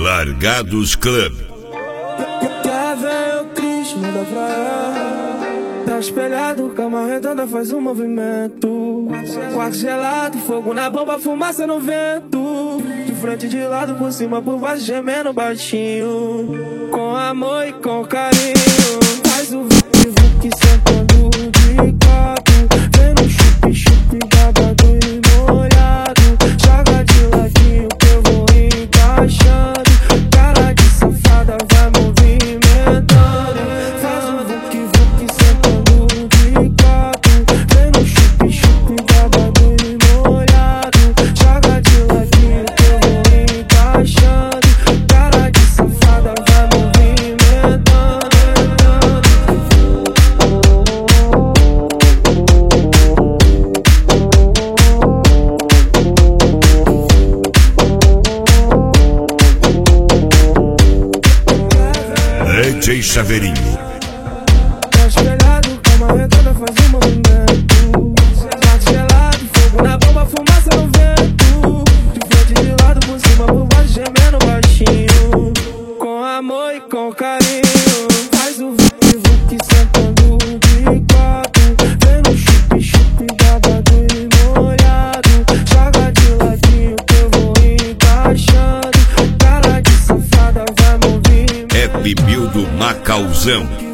Largados Club. Quer ver o Krishna da praia? Tá espelhado, cama redonda faz um movimento. Quarto gelado, fogo na bomba, fumaça no vento. De frente, de lado, por cima, por baixo, gemendo baixinho. Com amor e com carinho. Faz o vivo que sentando de quatro. Vem no chup-chup, babado e molhado. Joga de ladinho que eu vou encaixando. Cara de safada vai movimentando. Faz o vuc-vuc sentando de quatro. Vem no chup-chup, babado e molhado. Joga de ladinho que eu vou encaixando. Cara de safada vai movimentando. DJ Chaveirinho. Tá espelhado, cama redonda faz um movimento. Quarto gelado, fogo na bomba, fumaça no vento. De frente, de lado, por cima, por baixo, gemendo baixinho. Com amor e com carinho. Faz o vuc-vuc sentando de quatro. Vem no chup-chup, babado e molhado. Joga de ladinho que eu vou encaixando. Cara de safada vai movimentando. É Bibil do Macauzão.